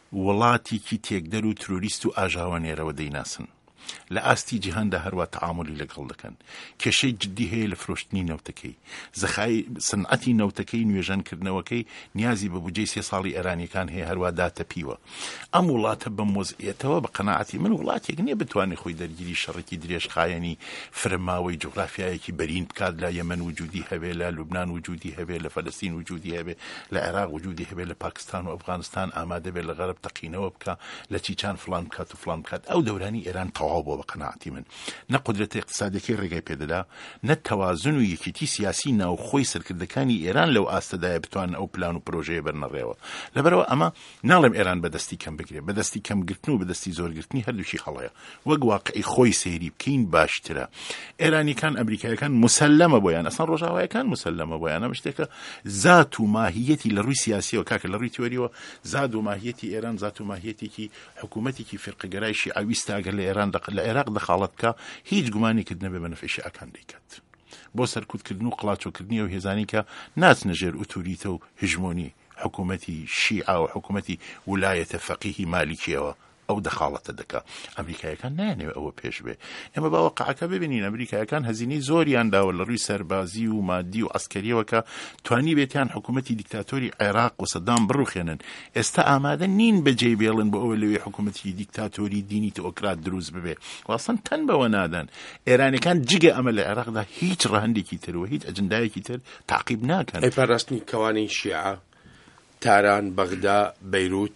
وڵاتێکی تێکدەر و تروریست و ئاژاوانێرەوە دەیناسن لە ئاستی جیهاندا هەروە تەعاملی لەگەڵ دەکەن کێشەی جدی هەیە لە فرۆشتنی نەوتەکەی زەخای سنعەتی نەوتەکەی نوێژەنکردنەوەکەی نیازی بە بودجەی 3 ساڵی ئێرانیەکان هەیە هەروە داتەپیوە ئەم وڵاتە بە مۆزعیەتەوە بە قەناعەتی من وڵاتێک نییە بتوانێت خۆی دەرگیری شەڕێکی درێژخایەنی فرماوەی جوغرافیایەکی بەرین بکات لە یەمەن وجودی هەبێ لە لوبنان وجودی هەبێ لە فەلەستین وجودی هەبێ لە عێراق وجودی هەبێ لە پاکستان و ئەفغانستان ئامادە بێت لە غەرب تەقینەوە بکە لە چیچان فڵان بکات و فڵان بکات ئەو دەورانی ئێران تەواو بۆ بە قەناعەتی من نە قودرەتی اقتصادیەکەی ڕێگای پێدەدا نە تەوازن و یەکێتی سیاسی ناوخۆی سەرکردەکانی ئێران لەو ئاستەدایە بتوانن ئەو پلان و پرۆژەیە بەرنەڕێەوە لەبەرەوە ئەمە ناڵێم ئێران بەدەستی کەم بگرێت بەدەستی کەمگرتن و بەدەستی زۆرگرتنی هەردووشی هەڵەیە وەک واقعی خۆی سەیری بکەین باشترە ئێرانیەکان ئەمریکایەکان مسلمە بۆیان ئەسان ڕۆژاوایەکان مسلمە بۆیان ئەمە شتێکە زات و ماهیەتی لە ڕووی سیاسیەوە کاکە لە ڕووی تیۆریەوە زاد و ماهیەتی ئێران زات و ماهیەتێکی حکوومەتێکی فرقەگەرای شیعەویستە ئەگەر لە ئێران لە عێراق دەخاڵەت بکە هیچ گومانێکت نەبێ بە نەفعی شیعەکان دەیکات بۆ سەرکوتکردن و قڵاچۆکردنی و هێزانی کە ناچنە ژێر ئوتوریتە و هژمۆنی حکوومەتی شیعە و حکوومەتی ویلایەتە فەقیهی مالیکیەوە ئەو دەخاڵەتە دەکا ئەمریکایەکان نایانەوێت ئەوە پێش بێ ئێمە باوەقعەکە ببینین ئەمریکایەکان هەزینەی زۆریان داوە لە ڕووی سەربازی و مادی و عسکەریەوە کە توانی بێتیان حکوومەتی دیکتاتۆری عێراق و سەدام بڕوخێنن ئێستا ئامادە نین بەجێ بێڵن بۆ ئەوە لەوێ حکوومەتی دیکتاتۆری دینی تۆکرات دروست ببێ واسن تەن بەوە نادەن ئێرانەکان جگە ئەمە لە عێراقدا هیچ ڕەهەندێکی تر و هیچ ئەجندایەکی تر تعقیب ناکەن ئەیپاراستنی کەوانی شیعە تاران بەغدا بەیروت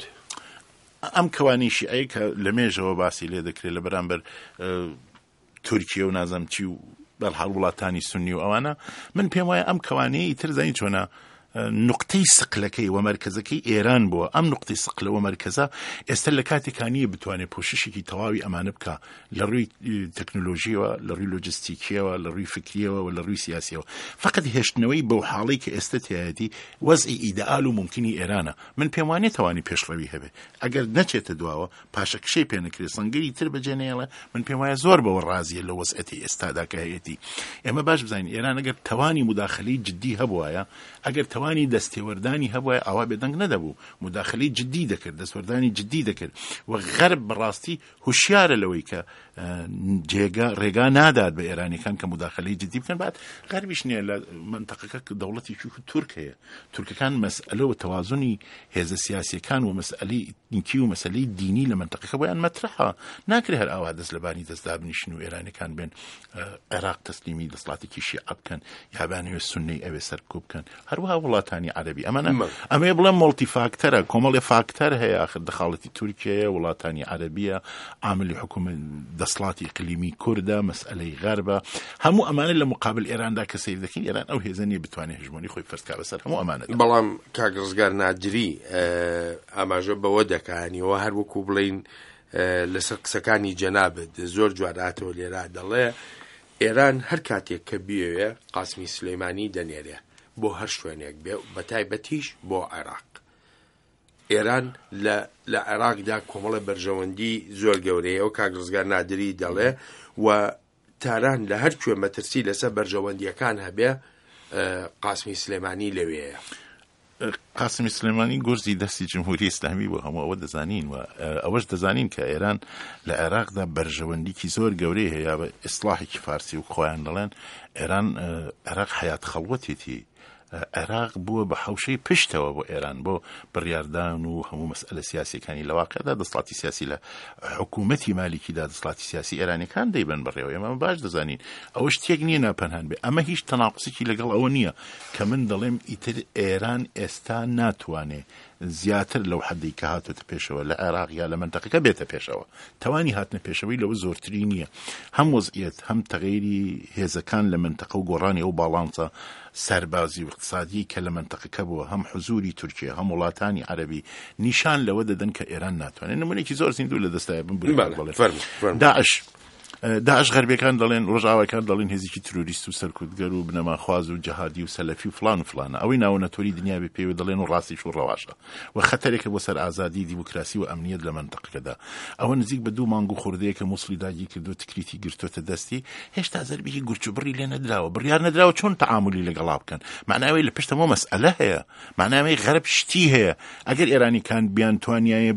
ئەم کەوانی شیعەی کە لە مێژەوە باسی لێ دەکرێت لە بەرامبەر تورکیە و نازەم چی و بەڵحاڵ وڵاتانی سونی و ئەوانە من پێم وایە ئەم کەوانەی تر زانی چۆنە نقطەی سقلەکەی و مەرکەزەکەی ئێران بووە ئەم نقطەی سقلە و مەرکەزە ئێستا لە کاتێکانیە بتوانێت پۆششێکی تەواوی ئەمانە بکە لە ڕووی تەکنۆلۆژیەوە لە ڕووی لۆجستیکیەوە لە ڕووی فکریەوە و لە ڕووی سیاسیەوە فقط هێشتنەوەی بەو حاڵی کە ئێستا تایەتی وەزعی ئیدئال و ممکنی ئێرانە من پێم وانێ توانی پێشڕەوی هەبێ ئەگەر نەچێتە دواوە پاشەکشەی پێ نەکرێت سەنگەری تر بەجێنێڵە من پێم وایە زۆر بەوە ڕازیە لە وەزعەتی ئێستادا کە هەیەتی ئێمە باش بزانین ئێران ئەگەر توانی مداخلەی جدی هەبوایە ئەگەر توانی دەستێوەردانی هەبووە ئەوا بێدەنگ نەدەبوو مداخلەی جدی دەکرد دەستوەردانی جدی دەکرد و غەرب بەڕاستی هوشیارە لەوەی کە ڕێگا نادات بە ئێرانیەکان کە مداخلەی جدی بکەن بعد غەربیش نییە لە منتەقەکە دەوڵەتی تورکەیە تورکەکان مەسئلەوە تەوازنی هێزە سیاسیەکان و مەسئلەی ئینکی و مەسئلەی دینی لە منتەقەکە بۆیان مەترەحە ناکرێت هەر ئاوا دەست لەبانی دەستدا بنیشن و ئێرانیەکان بێن عێراق تەسلیمی دەسڵاتێکی شیعە بکەن یابانەوێ سوننەی ئەوێ سەرکوب بکەن هەروەها وڵاتانی عەرەبی ئەمە بڵێم مۆڵتی فاکتەرە کۆمەڵێ فاکتەر هەیە آخر دەخاڵەتی تورکیە وڵاتانی عەرەبیە عاملی حکومت دەسڵاتی اقلیمی کوردە مەسئلەی غەربە هەموو ئەمانە لە مقابل ئێراندا کە سەیر دەکەین ئێران ئەو هێزە بتوانێت هژمۆنی خۆی فەرزکا بەسەر هەموو ئەمانە بەڵام کاک ڕزگار نادری ئاماژە بەوە دەکانیەوە هەر وەکو بڵین لەسەر قسەکانی جەنابەت زۆر جواراتەوە لێرا دەڵێ ئێران هەر کاتێک کە بیەوێ قاسمی سلەیمانی دەنێرێ بۆ هەر شوێنێک بێ بە تایبەتیش بۆ عێراق ئێران لە عێراقدا کۆمەڵە بەرژەوەندی زۆر گەورەیە و کاک ڕزگار نادری دەڵێ و تاران لە هەر کوێ مەترسی لەسەر بەرژەوەندیەکان هەبێ قاسمی سلەیمانی لەوێیە قاسمی سلەیمانی گورزی دەستی جمهوری ئیسلامی بۆ هەموو ئەوە دەزانین و ئەوەش دەزانین کە ئێران لە عێراقدا بەرژەوەندیکی زۆر گەورەی هەیە بە ئیسلاحێکی فارسی و خۆیان دەڵێن ئێران عێراق حیات خەڵوەتێتی عێراق بووە بە حوشەی پشتەوە بۆ ئێران بۆ بڕیاردان و هەموو مەسئلە سیاسیەکانی لە واقعدا دەسڵاتی سیاسی لە حکوومەتی مالیکیدا دەسڵاتی سیاسی ئێرانیەکان دەیبن بڕێەوە ئێمە باش دەزانین ئەوە شتێک نییە ناپەنهان بێ ئەمە هیچ تەناقسێکی لەگەڵ ئەوە نییە کە من دەڵێم ئیتر ئێران ئێستا ناتوانێ زیاتر لەو حەدی کە هاتوتە پێشەوە لە عێراق یا لە منتەقەکە بێتە پێشەوە تەوانی هاتنە پێشەوەی لەوە زۆرتری نییە هەم وەزعیەت هەم تەغیری هێزەکان لە منتەقە و گۆڕانی ئەو باڵانسە سەربازی و اقتصادی کە لە منتەقەکە بووە هەم حزوری تورکیا هەم وڵاتانی عەرەبی نیشان لەوە دەدەن کە ئێران ناتوانێت نمونێکی زۆر زیندوو لە دەستایە بن داعش غەربیەکان دەڵێن ڕۆژاوایەکان دەڵێن هێزێکی تروریست و سەرکوتگەر و بنەماخواز و جەهادی و سەلەفی و فلان و فلانە ئەوەی ناونەتۆری دنیا بێ پێوە دەڵێن و ڕاستیش و ڕەواشە و خەتەرێکە بۆ سەر ئازادی دیموکراسی و ئەمنیەت لە منتەقەکەدا ئەوە نزیک بە 2 مانگ و خوردەیە کە مووسڵی داگیر کردو تکریتی گرتوتە دەستی هێشتا زەربێکی گورچ و بڕی لێ نەدراوە بڕیار نەدراوە چۆن تەعاملی لەگەڵا بکەن معناوی لە پشتەوە مەسئلە هەیە معناوی غەرب شتی هەیە ئەگەر ئێرانیکان بیان توانیایە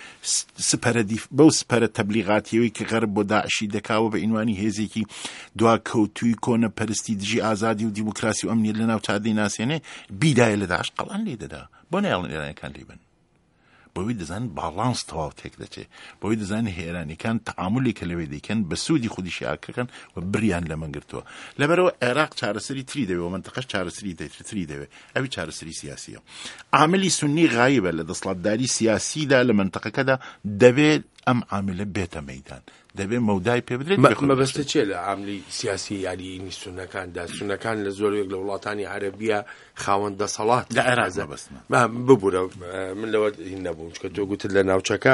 بەو سپەرە تەبلیغاتیەوەی کە غەرب بۆ داعشی دەکاوە بە ئینوانی هێزێکی دواکەوتووی کۆنە پەرستی دژی ئازادی و دیموکراسی و ئەمنیەت لە ناو چادەی ناسێنێ بیدایە لە داعش قەڵان لێ دەدا بۆ نەیاڵن ئێرانیەکان لێ بن بۆی دەزانن باڵانس تەواو تێک دەچێت بۆی دەزانن هێرانیەکان تەعاملی کە لەوێ دەیکەن بە سوودی خودیشی ئاکەکەن و بریان لەمە گرتووە لەبەرەوە عێراق چارەسەری تری دەوێت و منتەقەش چارەسەری تری دەوێت ئەوی چارەسەری سیاسیە عاملی سونی غایبە لە دەسەڵاتداری سیاسیدا لە منتەقەکەدا دەبێت ئەم عاملە بێتە مەیدان دەبێت مەودای پێ بدرێت مەبەستە چێ لە عاملی سیاسی یاریینی سونەکاندا سونەکان لە زۆرێک لە وڵاتانی عەرەبیە خاوەن دەسەڵات لە عێراق بەستن ببوورە من لەوە هین نەبووم چکە تۆ گوتت لە ناوچەکە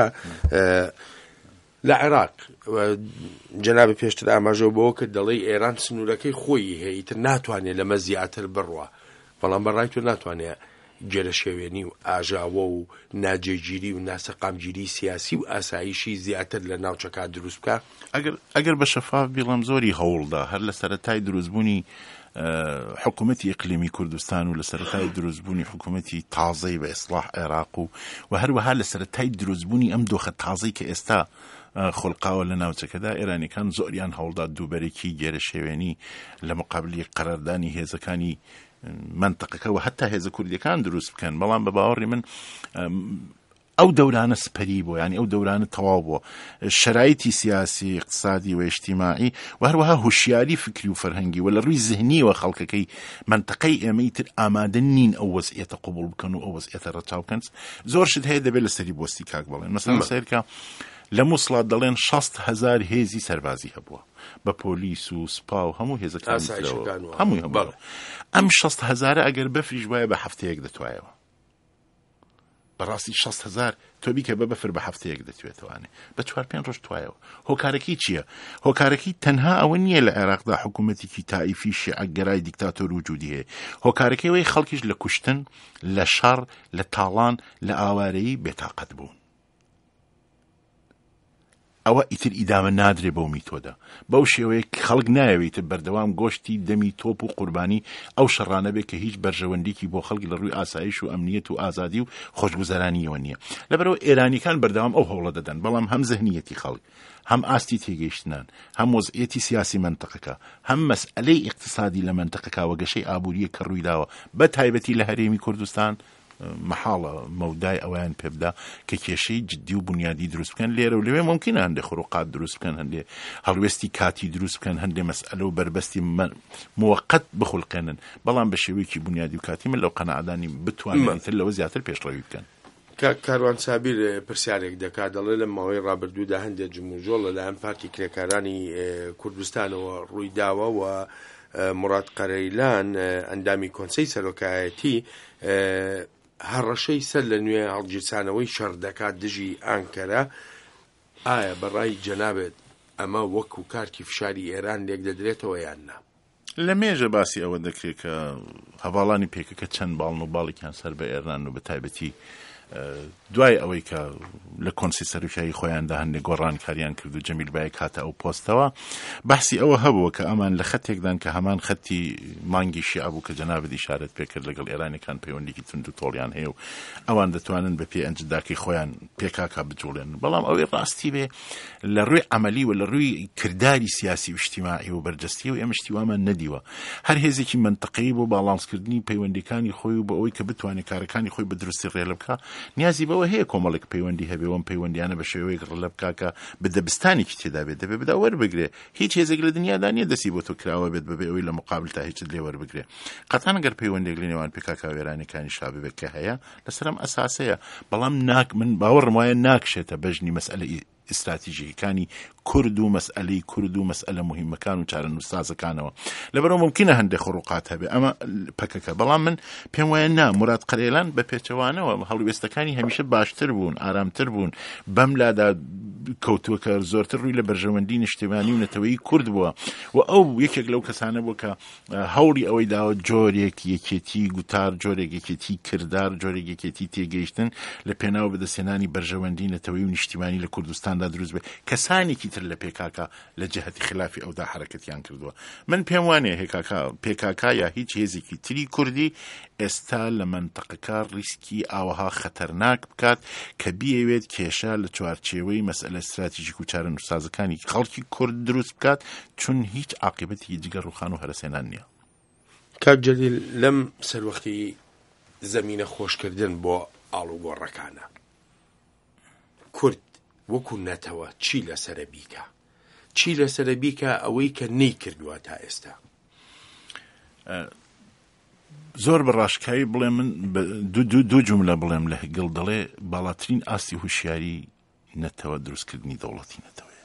لە عێراق جەنابی پێشتر ئاماژە بەوە کە دەڵێ ئێران سنوورەکەی خۆی هەیە ئیتر ناتوانێت لەمە زیاتر بڕوە بەڵام بەڕای تۆ ناتوانێت گێرە شێوێنی و ئاژاوە و ناجێگیری و ناسەقامگیری سیاسی و ئاسایشی زیاتر لە ناوچەکە دروست بکە ئەگەر بە شەفاف بیڵم زۆری هەوڵدا هەر لە سەرەتای دروستبوونی حکوومەتی ئیقلیمی کوردستان و لە سەرەتای دروستبوونی حکوومەتی تازەی بە ئیسلاح عێراق و هەروەها لە سەرەتای دروستبوونی ئەم دۆخە تازەی کە ئێستا خۆڵقاوە لە ناوچەکەدا ئێرانیەکان زۆریان هەوڵدا دووبەرێکی گێرە شێوێنی لە مقابلی قەراردانی هێزەکانی منتەقەکەەوە هەتا هێزە کوردیەکان دروست بکەن بەڵام بە باوەڕی من ئەو دەورانە سپەری بووە ینی ئەو دەورانە تەواو بووە شەرایطی سیاسی اقتصادی و اجتیماعی و هەروەها هوشیاری فکری و فەرهەنگی و لە ڕووی زهنیەوە خەڵکەکەی منتەقەی ئێمەی تر ئامادە نین ئەو وەزعیەتە قبول بکەن و ئەو وەزعیەتە ڕەچاو بکەن زۆر شت هەیە دەبێت لەسەری بۆستی کاک بڵێن مەسەڵەن سەیرکە لە مووسڵات دەڵێن 60,000 هێزی سەربازی هەبووە بە پۆلیس و سپا و هەموو هێزەکان هەمووی هەبوو ئەم 60,000 ئەگەر بەفریش وایە بە هەفتەیەک دەتوایەوە بەڕاستی 60,000 تۆ بیکە بە بەفر بە هەفتەیەک دەتوێتوانێ بە 4-5 ڕۆژ توایەوە هۆکارەکەی چییە؟ هۆکارەکەی تەنها ئەوە نییە لە عێراقدا حکوومەتێکی تائیفی شیعەگەرای دیکتاتۆر وجودی هەیە هۆکارەکەی وەی خەڵکیش لە کوشتن لە شەڕ لە تاڵان لە ئاوارەیی بێتاقەت بوون ئەوە ئیتر ئیدامە نادرێ بەو میتۆدا بەو شێوەیە خەڵک نایەوێتە بەردەوام گۆشتی دەمی تۆپ و قوربانی ئەو شەڕانە بێت کە هیچ بەرژەوەندێکی بۆ خەڵکی لە ڕووی ئاسایش و ئەمنیەت و ئازادی و خۆشگوزەرانیەوە نییە لەبەرەوە ئێرانیەکان بەردەوام ئەو هەوڵە دەدەن بەڵام هەم زەهنیەتی خەڵک هەم ئاستی تێگەیشتنان هەم وەزعیەتی سیاسی منتەقەکە هەم مەسئلەی اقتصادی لە منتەقەکە وەگەشەی ئابووریە کە ڕوویداوە بە تایبەتی لە هەرێمی کوردستان مەحاڵە مەودای ئەویان پێبدا کە کێشەی جددی و بنیادی دروست بکەن لێرە و لەوێ ممکنە هەندێک خڕوقات دروست بکەن هەندێک هەڵوێستی کاتی دروست بکەن هەندێک مەسئلە و بربەستی موقت بخولقێنن بەڵام بە شێوەیەکی بنیادی و کاتی من لەو قەنەعەتدانی بتوانن تر لەوە زیاتر پێشڕەوی بکەن. کاروان سابیر پرسیارێک دەکات دەڵێ لە ماوەی ڕابردوودا هەندێک جموجۆڵ لەلایەن پارتی کرێکارانی کوردستانەوە ڕووی داوە و مراد قەرەیلان ئەندامی کۆنسەی سەرۆکایەتی هەڕەشەی سەر لە نوێ هەڵگیرسانەوەی شەڕ دەکات دژی ئانکەرە. ئایا بەڕای جەنابێت ئەمە وەکو کارتی فشاری ئێران لێک دەدرێتەوە یان نا؟ لە مێژە باسی ئەوە دەکرێت کە هەواڵانی پێکەکە چەند باڵن و باڵێکیان سەر بە ئێران و بە تایبەتی دوای ئەوەی کە لە کۆنسی سەرۆکایی خۆیاندا هەندێک گۆڕانکاریان کرد و جەمیل بایەک هاتە ئەو پۆستەوە باسی ئەوە هەبووە کە ئەمان لە خەتێکدان کە هەمان خەتی مانگی شیعە بوو کە جەنابەت ئیشارەت پێکرد لەگەڵ ئێرانیەکان پەیوەندێکی تند و تۆڵیان هەیە و ئەوان دەتوانن بە پێ ئەنجداکی خۆیان پێکاکا بجوڵێن بەڵام ئەوەی ڕاستی بێ لە ڕووی عەمەلی و لە ڕووی کردداری سیاسی و اجتیماعی و بەرجەستی و ئێمە شتیوامان نەدیوە هەر هێزێکی منتەقەیی بۆ باڵانسکردنی پەیوەندیەکانی خۆی و بە ئەوەی کە بتوانێت کارەکانی خۆی بە دروستی ڕێ بکە نیازی بەوە هەیە کۆمەڵێک پەیوەندی هەبێ وەم پەیوەندیانە بە شێوەیەک ڕلە بکاکە بە دەبستانێکی تێدا بێت دەبێت بدا وەربگرێ هیچ هێزێک لە دنیادا نیە دەستی بۆ تۆ کراوە بێت بەبێ ئەوەی لە مقابل تا هیچت لێ وەربگرێ قەتعاً ئەگەر پەیوەندێک لە نێوان پێکاکا وێرانەکانی شابێت کە هەیە لەسەرم ئەساسەیە بەڵام من باوەڕم وایە ناکشێتە بەژنی مەسئلەی استراتیژیەکانی کورد و مەسئلەی کورد و مەسئلە مهمەکان و چارەنووسازەکانەوە لەبەرەوە ممکنە هەندێک خڕوقات هەبێ ئەمە پەکەکە بەڵام من پێم وایە نا مراد قەرەیلان بە پێچەوانەوە هەڵوێستەکانی هەمیشە باشتر بوون ئارامتر بوون بەم لادا کەوتووە کە زۆرتر ڕووی لە بەرژەوەندی نیشتیمانی و نەتەوەیی کورد بووە و ئەو یەکێک لەو کەسانە بوو کە هەوڵی ئەوەی داوە جۆرێک یەکێتی گوتار جۆرێک یەکێتی کردار جۆرێک یەکێتی تێگەیشتن لە پێناو بەدەستێنانی بەرژەوەندی نەتەوەی و نیشتیمانی لە کوردستاندا دروست بێ کەسانێکی تر لە پێکاکە لە جەهەتی خلافی ئەودا حرەکەتیان کردووە من پێم وانێ پێکاکا یا هیچ هێزێکی تری کوردی ئێستا لە منتەقەکە ڕیسکی ئاوەها خەتەرناک بکات کە بیەوێت کێشە لە چوارچێوەی مەسئلە استراتیژیک و چارەنووسازەکانی خەڵکی کورد دروست بکات چون هیچ عاقبەتی جگە ڕوخان و هەرسێنان نییە. کاک جەلیل لەم سەروەختی زەمینە خۆشکردن بۆ ئاڵوگۆڕەکانە کورد وەکو نەتەوە چی لەسرە بیکە چی لەسرە بیکە ئەوەی کە نەی کردووە تا ئێستا؟ زۆر بەڕاشکایی بڵێ من دوو جملە بڵێم لە هەگەڵ دەڵێ باڵاترین ئاستی هوشیاری نەتەوە دروستکردنی دەوڵەتی نەتەوەیە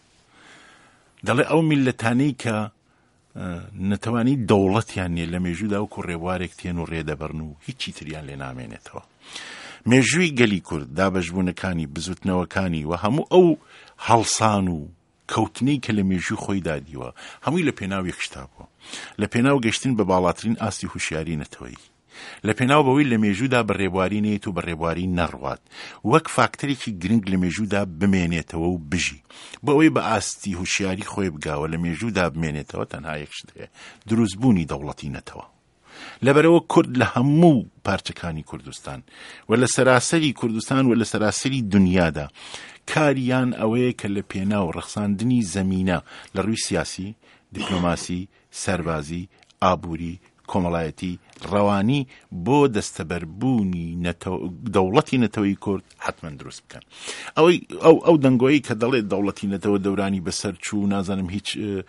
دەڵێ ئەو میلەتانەی کە نەتەوانی دەوڵەتیان نیە لە مێژوودا وەکو ڕێبوارێک تێن و ڕێدەبەرن و هیچی تریان لێ نامێنێتەوە مێژووی گەلی کورد دابەشبوونەکانی بزوتنەوەکانی و هەموو ئەو هەڵسان و کەوتنەی کە لە مێژووی خۆی دادیوە هەمووی لە پێناو یەک شتا بووە لە پێناو گەشتن بە باڵاترین ئاستی هوشیاری نەتەوەیی لە پێناو بەوەی لە مێژوودا بەڕێبواری نێت و بەڕێبواری نەڕوات وەک فاکتەرێکی گرنگ لە مێژوودا بمێنێتەوە و بژی بۆ ئەوەی بە ئاستی هوشیاری خۆی بگاوە لە مێژوودا بمێنێتەوە تەنها یەک شت هەیە دروستبوونی دەوڵەتی نەتەوە لەبەرەوە کورد لە هەموو پارچەکانی کوردستان و لە سەراسەری کوردستان و لە سەراسەری دنیادا کاریان ئەوەیە کە لە پێناو ڕەخساندنی زەمینە لە ڕووی سیاسی دیپلۆماسی سەربازی ئابووری کۆمەڵایەتی ڕەوانی بۆ دەستەبەربوونی دەوڵەتی نەتەوەی کورد حتمما دروست بکەن ئەو دەنگۆیی کە دەڵێت دەوڵەتی نەتەوە دەورانی بەسەر چوو نازانم هیچ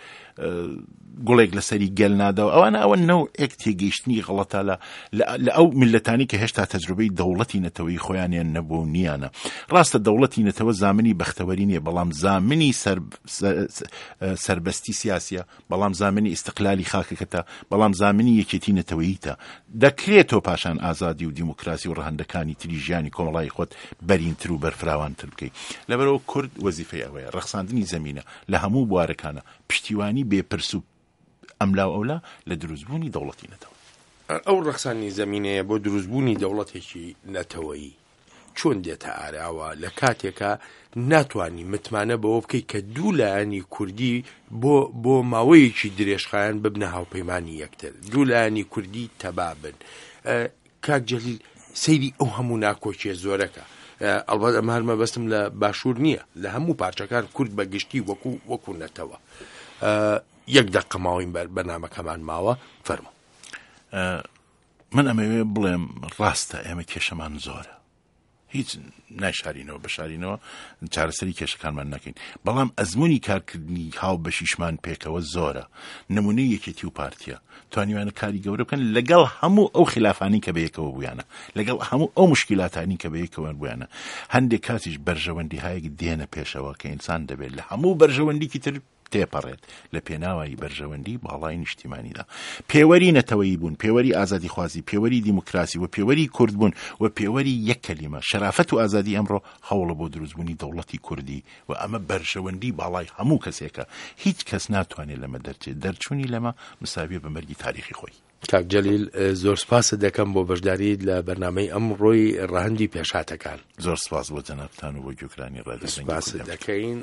گوڵێک لەسەری گەل ناداوە ئەوانە ئەوە نەوعێک تێگەیشتنی غەڵەتە لە ئەو میلەتانی کە هێشتا تەجروبەی دەوڵەتی نەتەوەی خۆیانیان نەبوو نیانە ڕاستە دەوڵەتی نەتەوە زامنی بەختەوەری نییە بەڵام زامنی سەربەستی سیاسیە بەڵام زامنی ئیستقلالی خاکەکەتە بەڵام زامنی یەکێتی نەتەوەییتە دەکرێت تۆ پاشان ئازادی و دیموکراسی و ڕەهەندەکانی تری ژیانی کۆمەڵای خۆت بەرینتر و بەرفراوانتر بکەیت لەبەرەوە کورد وەزیفەی ئەوەیە ڕەخساندنی زەمینە لە هەموو بوارەکانە پشتیوانی بێپرس و ئەملا ئەولا لە دروستبوونی دەوڵەتی نەتەوە ئەو ڕەخسانی زەمینەیە بۆ دروستبوونی دەوڵەتێکی نەتەوەیی چۆن دێتە ئاراوە لە کاتێکە ناتوانانی متمانە بەوە بکەیت کە دوو لایەنی کوردی بۆ ماوەیەکی درێژخایەن ببنە هاوپەیمانی یەکتر دوو لایەنی کوردی تەبابن کاک جەلیل سەیری ئەو هەموو ناکۆچیە زۆرەکە ئەڵبەت ئەمە هەر مەبەستم لە باشوور نییە لە هەموو پارچەکان کورد بە گشتی وەکو نەتەوە یەک دەقە ماوەی بەرنامەکەمان ماوە فەرموو من ئەمەوێ بڵێم ڕاستە ئێمە کێشەمان زۆرە، هیچ ناشارینەوە بەشارینەوە چارەسەری کێشەکانمان نەکەین، بەڵام ئەزمموی کارکردنی هاو بەشیشمان پێکەوە زۆرە. نمونەی یەکێتی و پارتیە توانیوانە کاری گەورە بکەن لەگەڵ هەموو ئەو خلافانی کە بەیەکەوە بوویانە، لەگەڵ هەموو ئەو مشکلاتانی کە بەیەکەوە بوویانە. هەندێک کاتیش بەرژەوەندی هایەک دێنە پێشەوە کە ئینسان دەبێت لە هەموو بەرژەوەندیکی تر تێپەڕێت لە پێناوایی بەرژەوەندی باڵای نیشتیمانیدا. پێوەری نەتەوەیی بوون، پێوەری ئازادی خوازی، پێوەری دیموکراسی و پێوەری کورد بوون و پێوەری یەک کەلیمە شەرافەت و ئازادی ئەمڕۆ هەوڵە بۆ دروستبوونی دەوڵەتی کوردی و ئەمە بەرژەوەندی باڵای هەموو کەسێکە. هیچ کەس ناتوانێت لەمە دەرچێت. دەرچوونی لەمە مساویە بە مەرگی تاریخی خۆی. کاک جەلیل زۆر سپاس دەکەم بۆ بەشداریت لە بەرنامەی ئەمڕۆی ڕەهەندی پێشاتەکان. زۆر سپاس بۆ جەنابتان و بۆ گوێکرانی ڕادیۆ سپاس دەکەین.